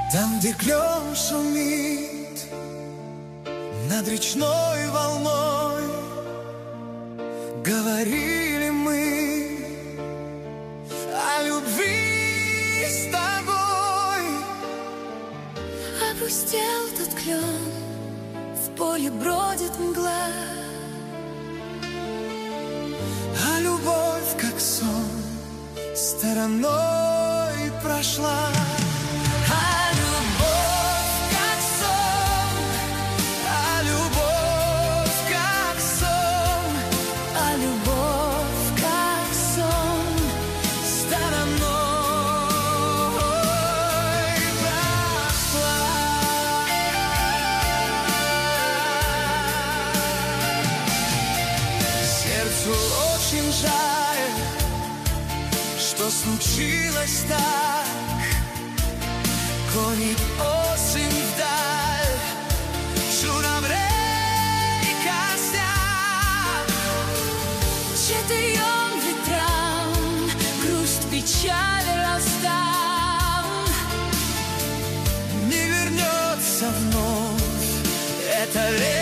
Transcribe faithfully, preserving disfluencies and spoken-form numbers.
Там, где клен шумит над речной волной, говорили мы о любви с тобой. Опустел тот клен, в поле бродит мгла, а любовь, как сон, стороной прошла. а любовь как сон, А любовь, как сон, а любовь как сон, стороной прошла. Сердцу очень жаль, что случилось так. Гонит осень вдаль, журавлей косяк. четырем ветрам грусть, печаль раздам. Не вернется вновь это лето.